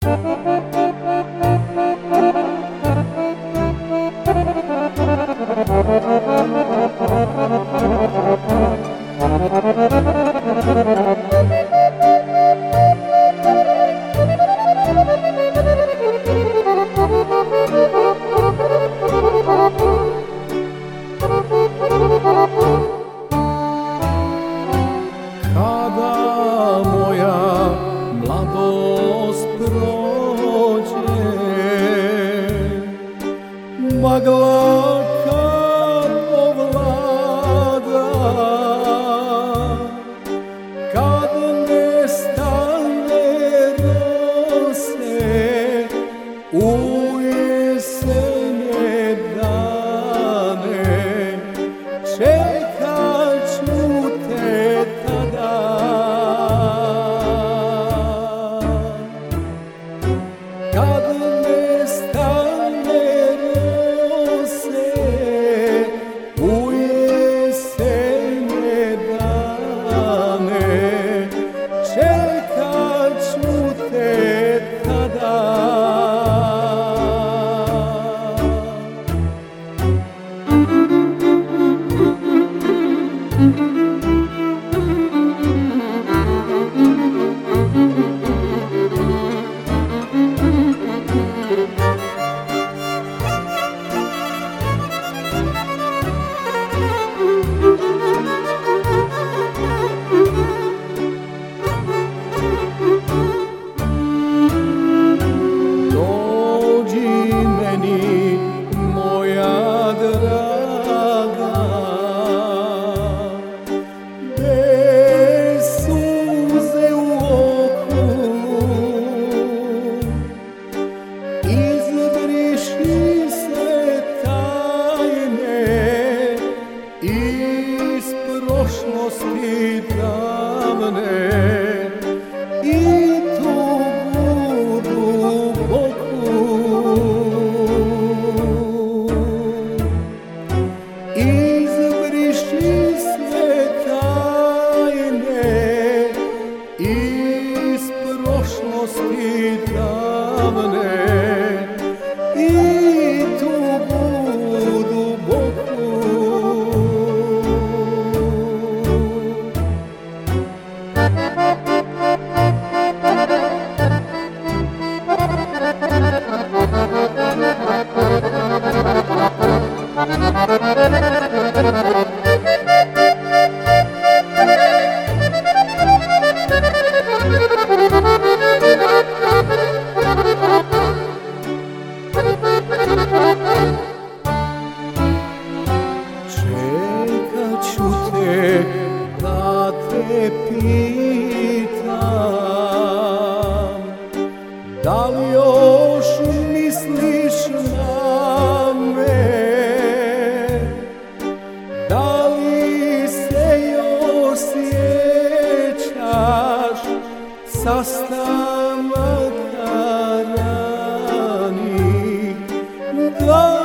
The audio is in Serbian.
Magla kad ovlada, kad nestane rose u jesenje dane, čekat ću te tada. Kad nestane u jesenje dane, čekat ću te tada. Moja draga, bez suze u oku, izbriši sve tajne iz prošlosti davne i tugu duboku. Izbriši sve tajne iz prošlosti davne i tugu duboku. Čekat ću te da te pitam, da li još misliš na me, da li se još sjećaš sastanaka ranih.